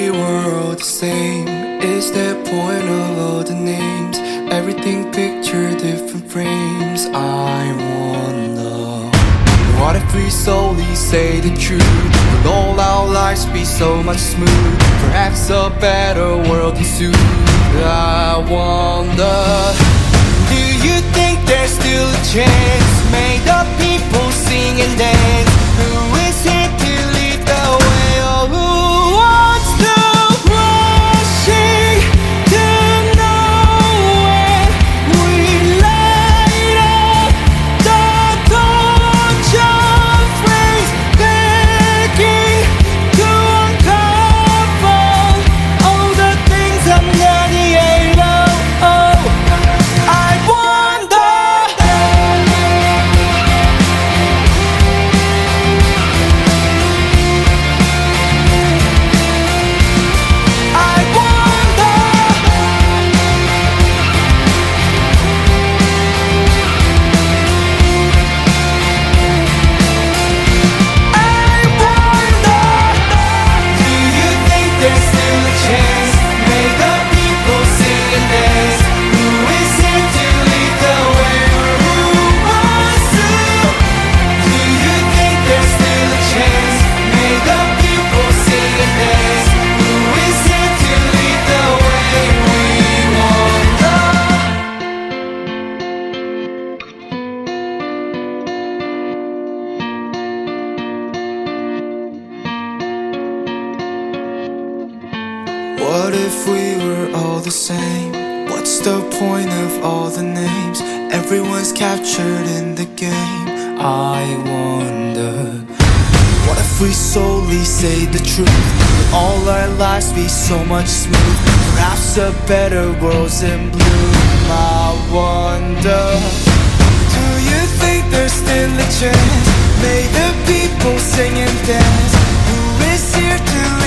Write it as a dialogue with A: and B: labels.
A: we were all the same? Is that point of all the names? Everything pictured different frames. I wonder, what if we slowly say the truth? Will all our lives be so much smooth? Perhaps a better world ensues. I wonder, do you think there's still a chance? May the people sing and dance. Who is here to lead the way? Oh, who wants to rushing to nowhere? We light up the torch of praise, begging to uncover all the things I'm not able. Oh, I wonder. What if we were all the same? What's the point of all the names? Everyone's captured in the game. I wonder, what if we solely say the truth? Will all our lives be so much smooth? Perhaps a better world's in bloom. I wonder, do you think there's still a chance? May the people sing and dance. Who is here to